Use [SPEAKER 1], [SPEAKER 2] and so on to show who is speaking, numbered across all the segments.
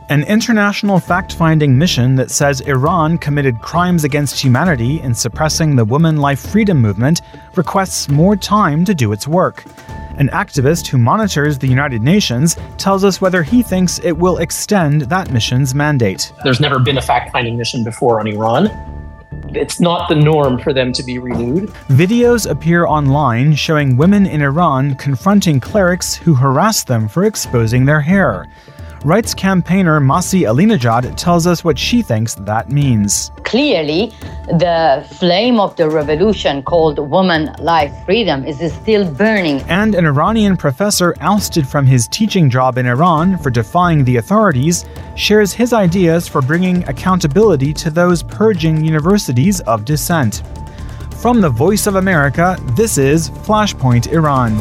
[SPEAKER 1] An international fact-finding mission that says Iran committed crimes against humanity in suppressing the woman life freedom movement requests more time to do its work. An activist who monitors the United Nations tells us whether he thinks it will extend that mission's mandate.
[SPEAKER 2] There's never been a fact-finding mission before on Iran. It's not the norm for them to be renewed.
[SPEAKER 1] Videos appear online showing women in Iran confronting clerics who harass them for exposing their hair. Rights campaigner Masih Alinejad tells us what she thinks that means.
[SPEAKER 3] Clearly, the flame of the revolution called woman life freedom is still burning.
[SPEAKER 1] And an Iranian professor ousted from his teaching job in Iran for defying the authorities shares his ideas for bringing accountability to those purging universities of dissent. From the Voice of America, this is Flashpoint Iran.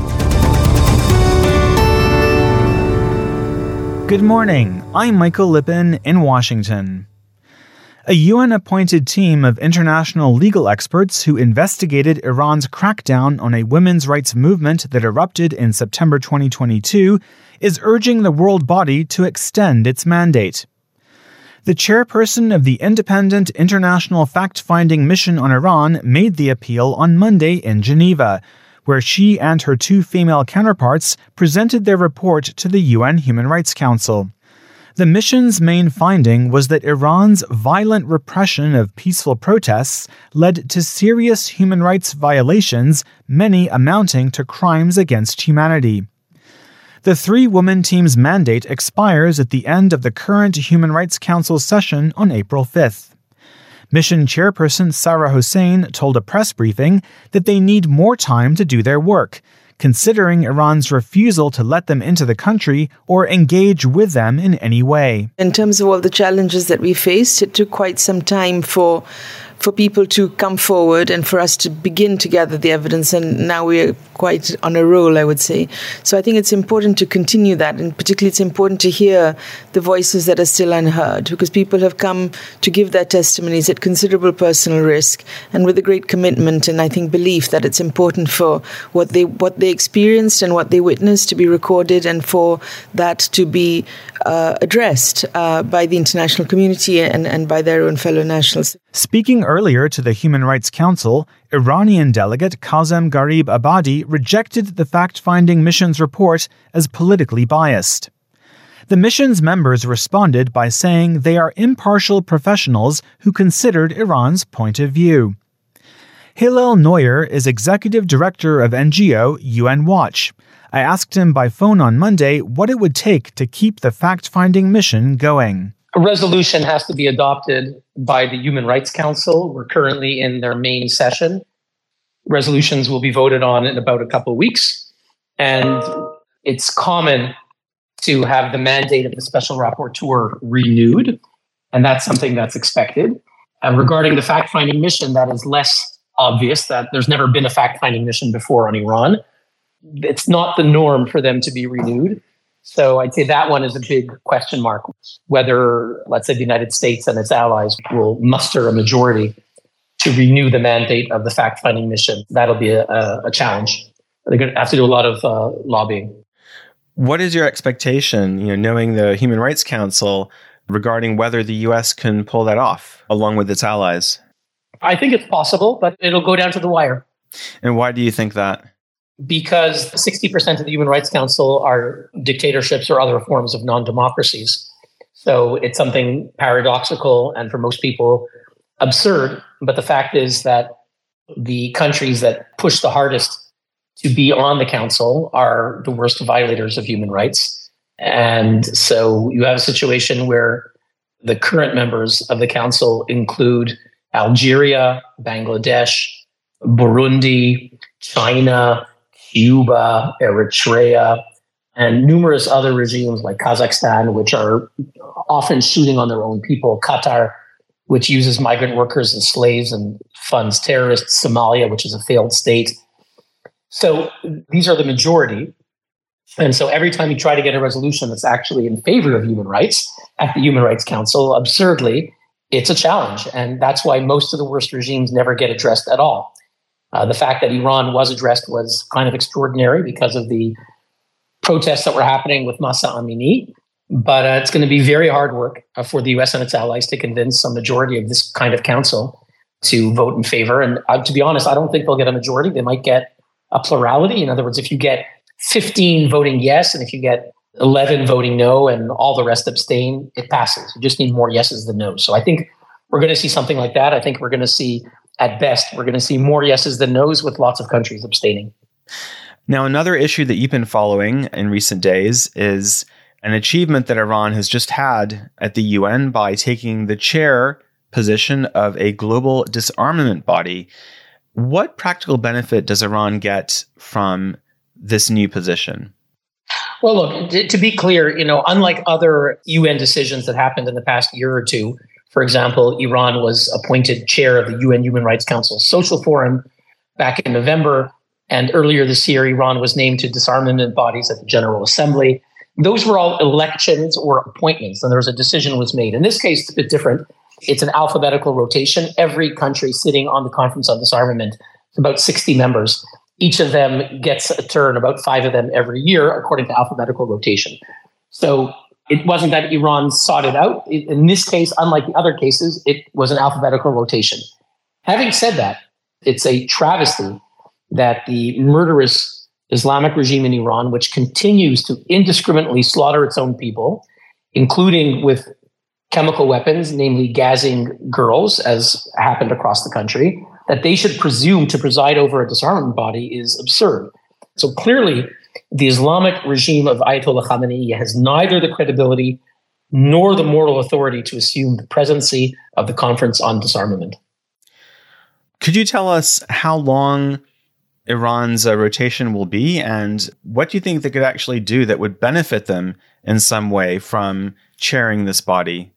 [SPEAKER 1] Good morning, I'm Michael Lippin in Washington. A UN-appointed team of international legal experts who investigated Iran's crackdown on a women's rights movement that erupted in September 2022 is urging the world body to extend its mandate. The chairperson of the Independent International Fact-Finding Mission on Iran made the appeal on Monday in Geneva, where she and her two female counterparts presented their report to the UN Human Rights Council. The mission's main finding was that Iran's violent repression of peaceful protests led to serious human rights violations, many amounting to crimes against humanity. The three-woman team's mandate expires at the end of the current Human Rights Council session on April 5th. Mission chairperson Sarah Hossein told a press briefing that they need more time to do their work, considering Iran's refusal to let them into the country or engage with them in any way.
[SPEAKER 4] In terms of all the challenges that we faced, it took quite some time for people to come forward and for us to begin to gather the evidence, and now we're quite on a roll, I would say. So I think it's important to continue that, and particularly it's important to hear the voices that are still unheard, because people have come to give their testimonies at considerable personal risk and with a great commitment and I think belief that it's important for what they experienced and what they witnessed to be recorded, and for that to be addressed by the international community and by their own fellow nationals.
[SPEAKER 1] Speaking earlier to the Human Rights Council, Iranian delegate Kazem Garib Abadi rejected the fact-finding mission's report as politically biased. The mission's members responded by saying they are impartial professionals who considered Iran's point of view. Hillel Neuer is executive director of NGO UN Watch. I asked him by phone on Monday what it would take to keep the fact-finding mission going.
[SPEAKER 2] A resolution has to be adopted by the Human Rights Council. We're currently in their main session. Resolutions will be voted on in about a couple of weeks. And it's common to have the mandate of the special rapporteur renewed. And that's something that's expected. Regarding the fact-finding mission, that is less obvious, that there's never been a fact-finding mission before on Iran. It's not the norm for them to be renewed. So I'd say that one is a big question mark, whether, let's say, the United States and its allies will muster a majority to renew the mandate of the fact-finding mission. That'll be a challenge. They're going to have to do a lot of lobbying.
[SPEAKER 5] What is your expectation, knowing the Human Rights Council, regarding whether the U.S. can pull that off along with its allies?
[SPEAKER 2] I think it's possible, but it'll go down to the wire.
[SPEAKER 5] And why do you think that?
[SPEAKER 2] Because 60% of the Human Rights Council are dictatorships or other forms of non-democracies. So it's something paradoxical and for most people absurd. But the fact is that the countries that push the hardest to be on the council are the worst violators of human rights. And so you have a situation where the current members of the council include Algeria, Bangladesh, Burundi, China, Cuba, Eritrea, and numerous other regimes like Kazakhstan, which are often shooting on their own people, Qatar, which uses migrant workers as slaves and funds terrorists, Somalia, which is a failed state. So these are the majority. And so every time you try to get a resolution that's actually in favor of human rights at the Human Rights Council, absurdly, it's a challenge. And that's why most of the worst regimes never get addressed at all. The fact that Iran was addressed was kind of extraordinary because of the protests that were happening with Mahsa Amini. But it's going to be very hard work for the US and its allies to convince a majority of this kind of council to vote in favor. And to be honest, I don't think they'll get a majority. They might get a plurality. In other words, if you get 15 voting yes, and if you get 11 voting no, and all the rest abstain, it passes. You just need more yeses than no's. So I think we're going to see something like that. I think we're going to see, at best, we're going to see more yeses than no's with lots of countries abstaining.
[SPEAKER 5] Now, another issue that you've been following in recent days is an achievement that Iran has just had at the UN by taking the chair position of a global disarmament body. What practical benefit does Iran get from this new position?
[SPEAKER 2] Well, look, to be clear, unlike other UN decisions that happened in the past year or two, for example, Iran was appointed chair of the UN Human Rights Council Social Forum back in November. And earlier this year, Iran was named to disarmament bodies at the General Assembly. Those were all elections or appointments, and there was a decision was made. In this case, it's a bit different. It's an alphabetical rotation. Every country sitting on the Conference on Disarmament, about 60 members, each of them gets a turn, about 5 of them every year, according to alphabetical rotation. So it wasn't that Iran sought it out. In this case, unlike the other cases, it was an alphabetical rotation. Having said that, it's a travesty that the murderous Islamic regime in Iran, which continues to indiscriminately slaughter its own people, including with chemical weapons, namely gassing girls, as happened across the country, that they should presume to preside over a disarmament body is absurd. So clearly, the Islamic regime of Ayatollah Khamenei has neither the credibility nor the moral authority to assume the presidency of the Conference on Disarmament.
[SPEAKER 5] Could you tell us how long Iran's rotation will be, and what do you think they could actually do that would benefit them in some way from chairing this body?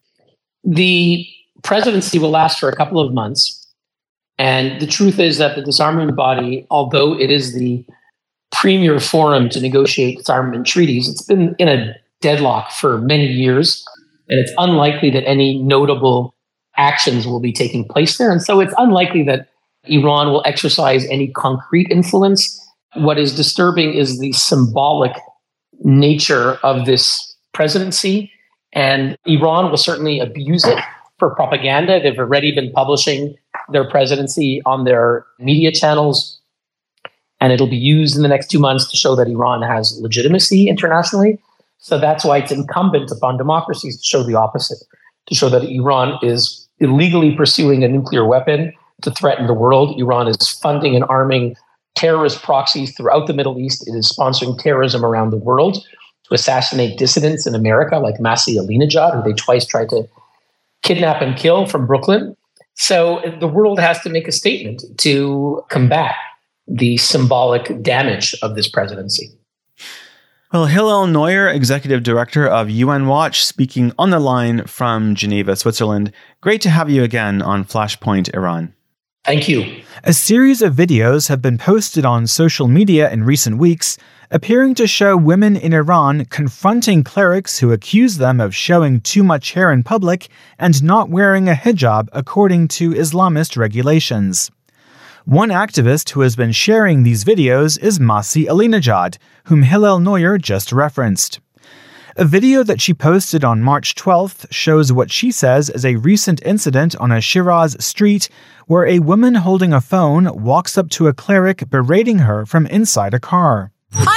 [SPEAKER 2] The presidency will last for a couple of months. And the truth is that the disarmament body, although it is the premier forum to negotiate disarmament treaties, it's been in a deadlock for many years. And it's unlikely that any notable actions will be taking place there. And so it's unlikely that Iran will exercise any concrete influence. What is disturbing is the symbolic nature of this presidency. And Iran will certainly abuse it for propaganda. They've already been publishing their presidency on their media channels. And it'll be used in the next 2 months to show that Iran has legitimacy internationally. So that's why it's incumbent upon democracies to show the opposite, to show that Iran is illegally pursuing a nuclear weapon to threaten the world. Iran is funding and arming terrorist proxies throughout the Middle East. It is sponsoring terrorism around the world to assassinate dissidents in America like Masih Alinejad, who they twice tried to kidnap and kill from Brooklyn. So the world has to make a statement to combat the symbolic damage of this presidency.
[SPEAKER 5] Well, Hillel Neuer, Executive Director of UN Watch, speaking on the line from Geneva, Switzerland. Great to have you again on Flashpoint Iran.
[SPEAKER 2] Thank you.
[SPEAKER 1] A series of videos have been posted on social media in recent weeks, appearing to show women in Iran confronting clerics who accuse them of showing too much hair in public and not wearing a hijab according to Islamist regulations. One activist who has been sharing these videos is Masih Alinejad, whom Hillel Neuer just referenced. A video that she posted on March 12th shows what she says is a recent incident on a Shiraz street where a woman holding a phone walks up to a cleric berating her from inside a car.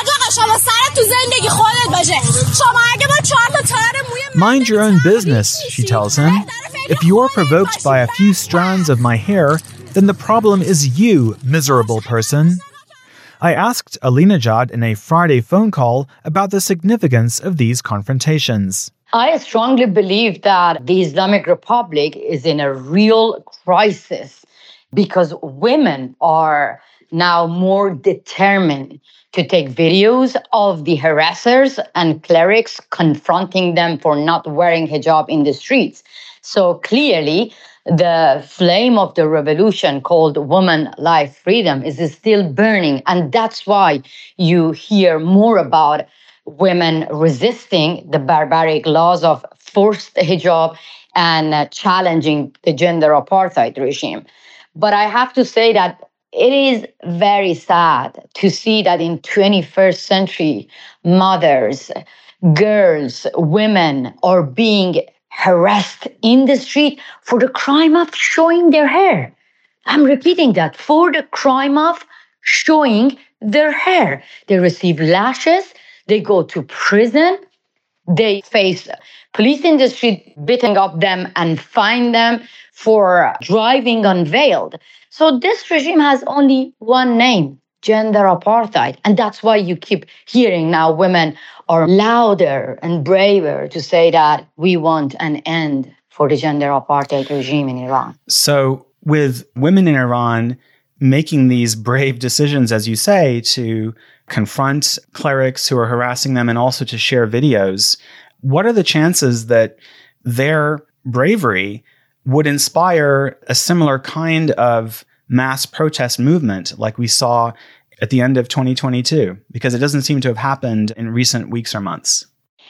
[SPEAKER 1] Mind your own business, she tells him. If you're provoked by a few strands of my hair, then the problem is you, miserable person. I asked Alinejad in a Friday phone call about the significance of these confrontations.
[SPEAKER 3] I strongly believe that the Islamic Republic is in a real crisis because women are now more determined to take videos of the harassers and clerics confronting them for not wearing hijab in the streets. So clearly, the flame of the revolution called woman, life, freedom is still burning. And that's why you hear more about women resisting the barbaric laws of forced hijab and challenging the gender apartheid regime. But I have to say that it is very sad to see that in 21st century, mothers girls, women are being harassed in the street for the crime of showing their hair. I'm repeating that, for the crime of showing their hair. They receive lashes, they go to prison, they face police in the street beating up them and fine them for driving unveiled. So this regime has only one name, gender apartheid. And that's why you keep hearing now women are louder and braver to say that we want an end for the gender apartheid regime in Iran.
[SPEAKER 5] So with women in Iran making these brave decisions, as you say, to confront clerics who are harassing them and also to share videos, what are the chances that their bravery would inspire a similar kind of mass protest movement like we saw at the end of 2022? Because it doesn't seem to have happened in recent weeks or months.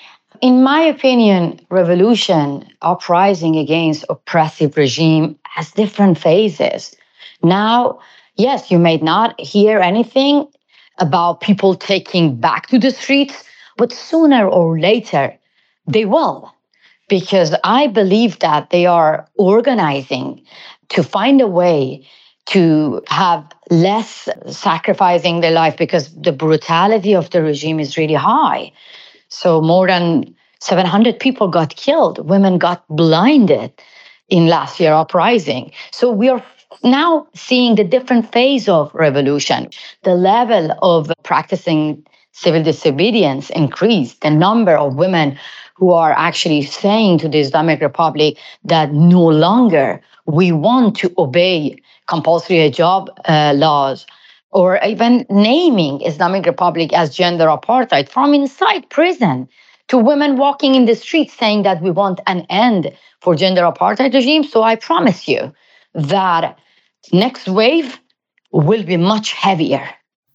[SPEAKER 3] In my opinion, revolution, uprising against oppressive regime has different phases. Now, yes, you may not hear anything about people taking back to the streets, but sooner or later they will. Because I believe that they are organizing to find a way to have less sacrificing their life, because the brutality of the regime is really high. So more than 700 people got killed. Women got blinded in last year uprising. So we are now seeing the different phase of revolution. The level of practicing civil disobedience increased. The number of women who are actually saying to the Islamic Republic that no longer we want to obey compulsory hijab laws, or even naming Islamic Republic as gender apartheid from inside prison, to women walking in the streets saying that we want an end for gender apartheid regime. So I promise you that next wave will be much heavier.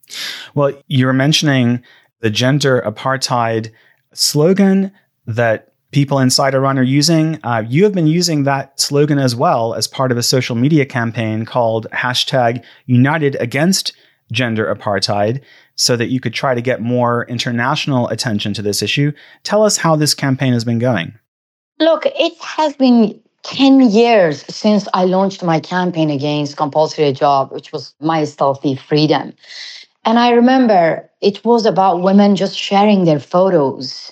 [SPEAKER 5] Well, you're mentioning the gender apartheid slogan that people inside Iran are using. You have been using that slogan as well as part of a social media campaign called #UnitedAgainstGenderApartheid, so that you could try to get more international attention to this issue. Tell us how this campaign has been going.
[SPEAKER 3] Look, it has been 10 years since I launched my campaign against compulsory hijab, which was My Stealthy Freedom. And I remember it was about women just sharing their photos.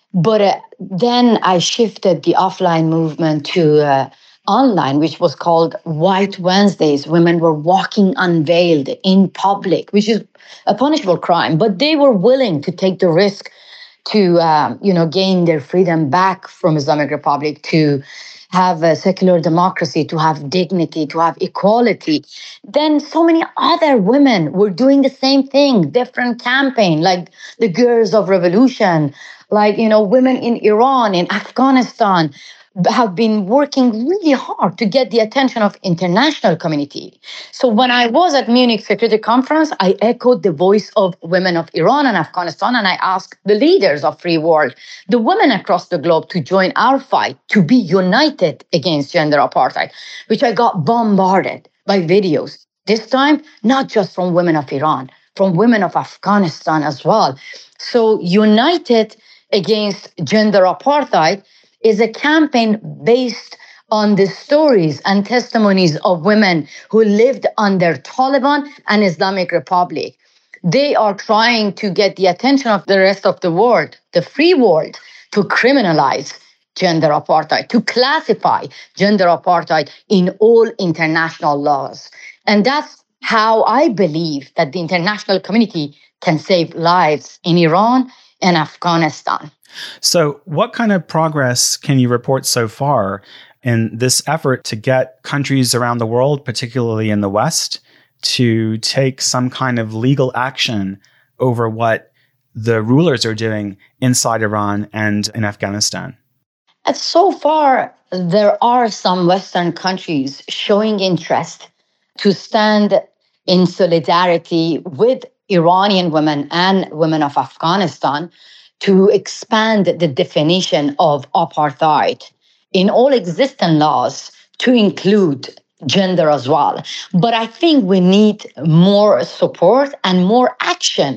[SPEAKER 3] But then I shifted the offline movement to online, which was called White Wednesdays. Women were walking unveiled in public, which is a punishable crime, but they were willing to take the risk to, gain their freedom back from Islamic Republic, to have a secular democracy, to have dignity, to have equality. Then so many other women were doing the same thing, different campaign, like the Girls of Revolution, like, women in Iran, in Afghanistan, have been working really hard to get the attention of international community. So when I was at Munich Security Conference, I echoed the voice of women of Iran and Afghanistan, and I asked the leaders of free world, the women across the globe, to join our fight, to be united against gender apartheid, which I got bombarded by videos. This time, not just from women of Iran, from women of Afghanistan as well. So United Against Gender Apartheid is a campaign based on the stories and testimonies of women who lived under Taliban and Islamic Republic. They are trying to get the attention of the rest of the world, the free world, to criminalize gender apartheid, to classify gender apartheid in all international laws. And that's how I believe that the international community can save lives in Iran and Afghanistan.
[SPEAKER 5] So what kind of progress can you report so far in this effort to get countries around the world, particularly in the West, to take some kind of legal action over what the rulers are doing inside Iran and in Afghanistan?
[SPEAKER 3] And so far, there are some Western countries showing interest to stand in solidarity with Iranian women and women of Afghanistan to expand the definition of apartheid in all existing laws to include gender as well. But I think we need more support and more action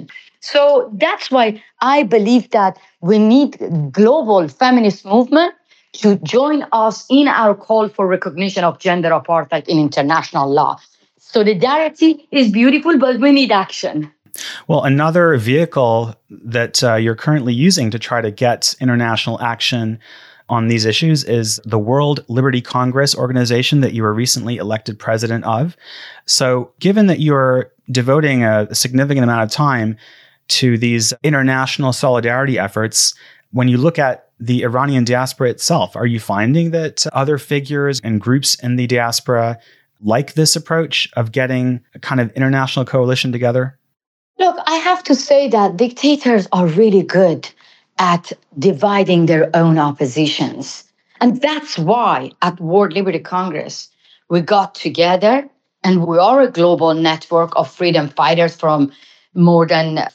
[SPEAKER 3] So that's why I believe that we need global feminist movement to join us in our call for recognition of gender apartheid in international law. Solidarity is beautiful, but we need action.
[SPEAKER 1] Well, another vehicle that you're currently using to try to get international action on these issues is the World Liberty Congress organization that you were recently elected president of. So given that you're devoting a significant amount of time to these international solidarity efforts, when you look at the Iranian diaspora itself, are you finding that other figures and groups in the diaspora like this approach of getting a kind of international coalition together?
[SPEAKER 3] Look, I have to say that dictators are really good at dividing their own oppositions. And that's why at World Liberty Congress, we got together and we are a global network of freedom fighters from more than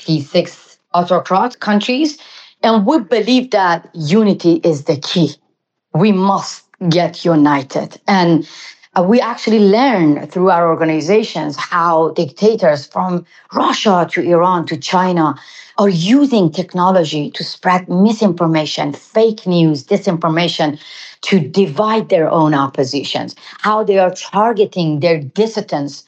[SPEAKER 3] 56 autocrat countries. And we believe that unity is the key. We must get united. And we actually learn through our organizations how dictators from Russia to Iran to China are using technology to spread misinformation, fake news, disinformation, to divide their own oppositions, how they are targeting their dissidents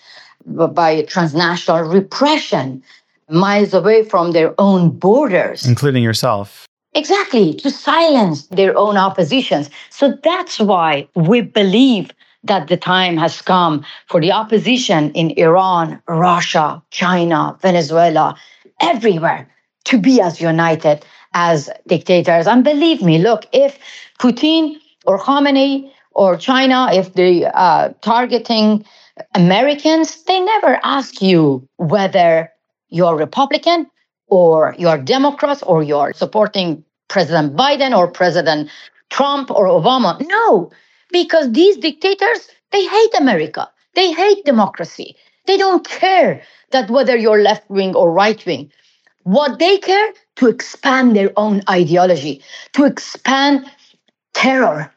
[SPEAKER 3] by transnational repression miles away from their own borders.
[SPEAKER 1] Including yourself.
[SPEAKER 3] Exactly, to silence their own oppositions. So that's why we believe that the time has come for the opposition in Iran, Russia, China, Venezuela, everywhere to be as united as dictators. And believe me, look, if Putin or Khamenei or China, if they are targeting Americans, they never ask you whether you're Republican or you're Democrats or you're supporting President Biden or President Trump or Obama. No, because these dictators, they hate America. They hate democracy. They don't care that whether you're left wing or right wing. What they care to expand their own ideology, to expand terror,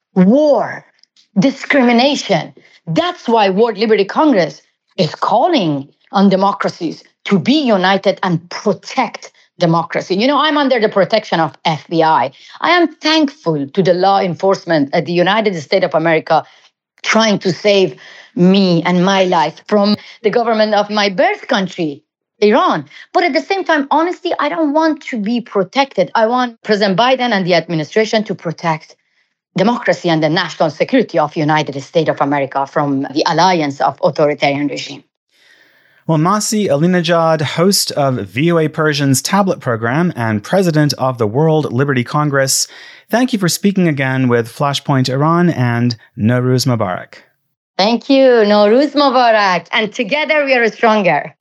[SPEAKER 3] war, discrimination. That's why World Liberty Congress is calling on democracies to be united and protect democracy. You know, I'm under the protection of FBI. I am thankful to the law enforcement at the United States of America trying to save me and my life from the government of my birth country, Iran. But at the same time, honestly, I don't want to be protected. I want President Biden and the administration to protect democracy and the national security of the United States of America from the alliance of authoritarian regime.
[SPEAKER 1] Well, Masih Alinejad, host of VOA Persian's tablet program and president of the World Liberty Congress, thank you for speaking again with Flashpoint Iran, and Nowruz Mubarak.
[SPEAKER 3] Thank you. Nowruz Mubarak. And together we are stronger.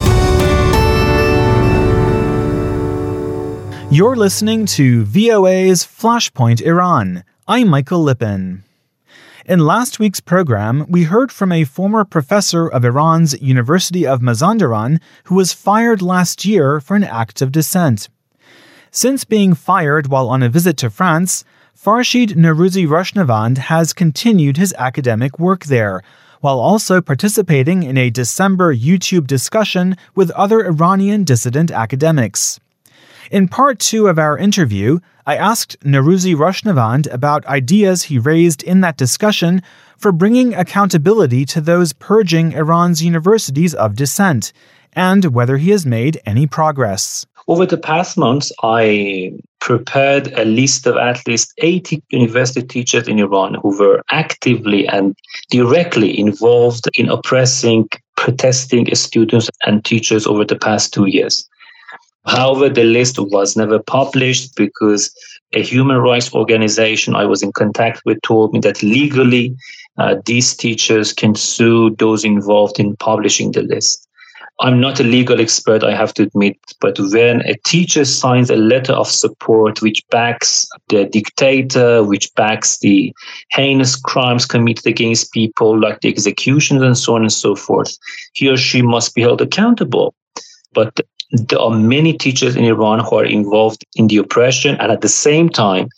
[SPEAKER 1] You're listening to VOA's Flashpoint Iran. I'm Michael Lippin. In last week's program, we heard from a former professor of Iran's University of Mazandaran who was fired last year for an act of dissent. Since being fired while on a visit to France, Farshid Nowrouzi Roshnavand has continued his academic work there, while also participating in a December YouTube discussion with other Iranian dissident academics. In part 2 of our interview, I asked Nowrouzi Roshnavand about ideas he raised in that discussion for bringing accountability to those purging Iran's universities of dissent, and whether he has made any progress.
[SPEAKER 6] Over the past months, I prepared a list of at least 80 university teachers in Iran who were actively and directly involved in oppressing, protesting students and teachers over the past 2 years. However, the list was never published because a human rights organization I was in contact with told me that legally these teachers can sue those involved in publishing the list. I'm not a legal expert, I have to admit, but when a teacher signs a letter of support which backs the dictator, which backs the heinous crimes committed against people like the executions and so on and so forth, he or she must be held accountable. But there are many teachers in Iran who are involved in the oppression, and at the same time,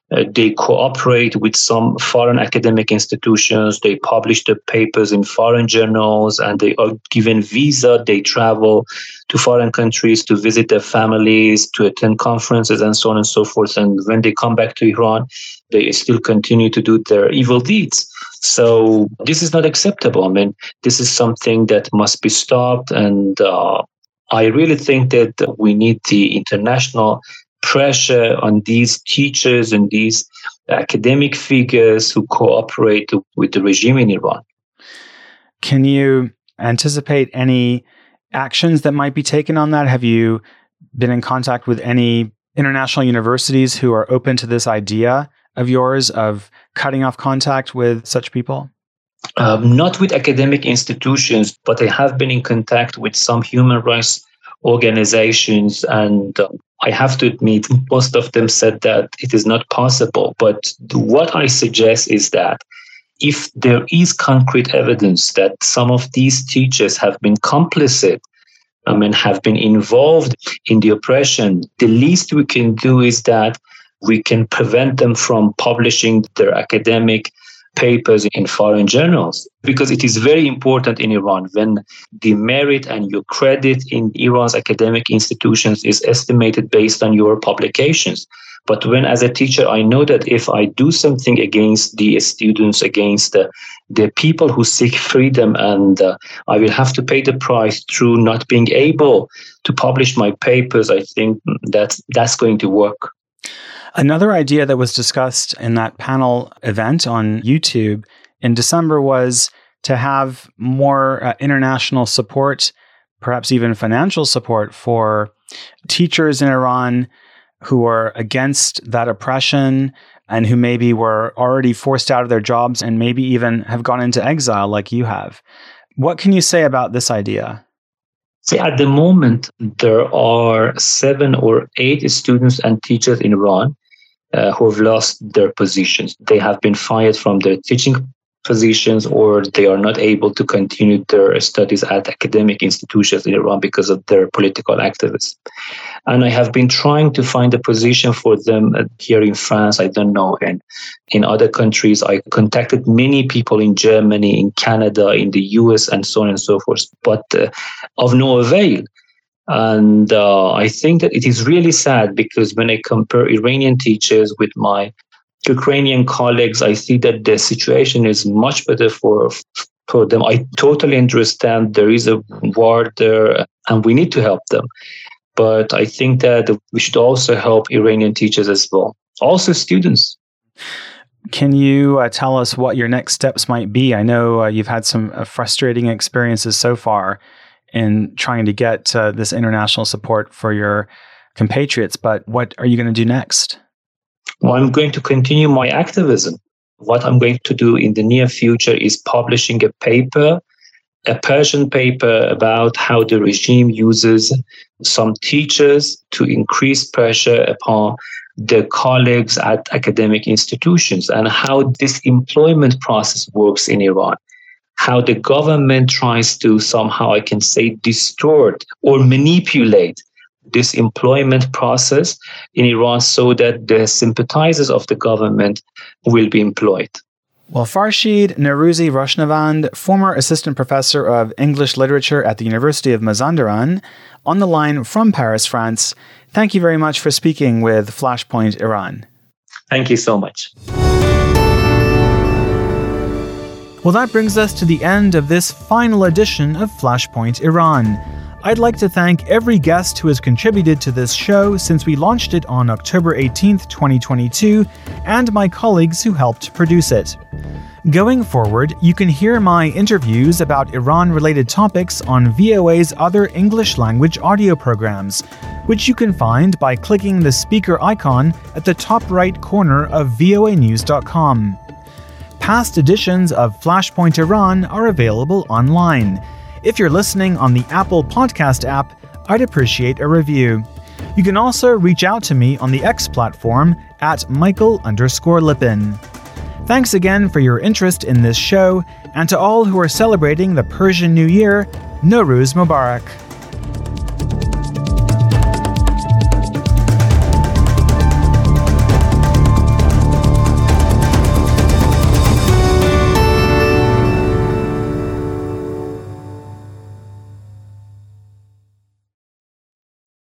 [SPEAKER 6] They cooperate with some foreign academic institutions. They publish their papers in foreign journals, and they are given visa. They travel to foreign countries to visit their families, to attend conferences, and so on and so forth. And when they come back to Iran, they still continue to do their evil deeds. So this is not acceptable. I mean, this is something that must be stopped. And I really think that we need the international pressure on these teachers and these academic figures who cooperate with the regime in Iran.
[SPEAKER 1] Can you anticipate any actions that might be taken on that? Have you been in contact with any international universities who are open to this idea of yours of cutting off contact with such people?
[SPEAKER 6] Not with academic institutions, but I have been in contact with some human rights organizations, and I have to admit, most of them said that it is not possible. But what I suggest is that if there is concrete evidence that some of these teachers have been complicit, have been involved in the oppression, the least we can do is that we can prevent them from publishing their academic papers in foreign journals, because it is very important in Iran when the merit and your credit in Iran's academic institutions is estimated based on your publications. But when, as a teacher, I know that if I do something against the students, against the people who seek freedom, and I will have to pay the price through not being able to publish my papers, I think that's going to work.
[SPEAKER 1] Another idea that was discussed in that panel event on YouTube in December was to have more international support, perhaps even financial support for teachers in Iran who are against that oppression and who maybe were already forced out of their jobs and maybe even have gone into exile like you have. What can you say about this idea?
[SPEAKER 6] See, at the moment, there are 7 or 8 students and teachers in Iran who have lost their positions. They have been fired from their teaching positions, or they are not able to continue their studies at academic institutions in Iran because of their political activism. And I have been trying to find a position for them here in France, I don't know, and in other countries. I contacted many people in Germany, in Canada, in the US, and so on and so forth, but of no avail. And I think that it is really sad, because when I compare Iranian teachers with my Ukrainian colleagues, I see that the situation is much better for them. I totally understand there is a war there and we need to help them. But I think that we should also help Iranian teachers as well. Also students.
[SPEAKER 1] Can you tell us what your next steps might be? I know you've had some frustrating experiences so far in trying to get this international support for your compatriots, but what are you going to do next?
[SPEAKER 6] Well, I'm going to continue my activism. What I'm going to do in the near future is publishing a paper, a Persian paper, about how the regime uses some teachers to increase pressure upon their colleagues at academic institutions, and how this employment process works in Iran. How the government tries to somehow, I can say, distort or manipulate this employment process in Iran so that the sympathizers of the government will be employed.
[SPEAKER 1] Well, Farshid Nowrouzi Roshnavand, former assistant professor of English literature at the University of Mazandaran, on the line from Paris, France, thank you very much for speaking with Flashpoint Iran.
[SPEAKER 6] Thank you so much.
[SPEAKER 1] Well, that brings us to the end of this final edition of Flashpoint Iran. I'd like to thank every guest who has contributed to this show since we launched it on October 18th, 2022, and my colleagues who helped produce it. Going forward, you can hear my interviews about Iran-related topics on VOA's other English-language audio programs, which you can find by clicking the speaker icon at the top right corner of voanews.com. Past editions of Flashpoint Iran are available online. If you're listening on the Apple Podcast app, I'd appreciate a review. You can also reach out to me on the X platform at Michael_Lipin. Thanks again for your interest in this show, and to all who are celebrating the Persian New Year, Nowruz Mubarak.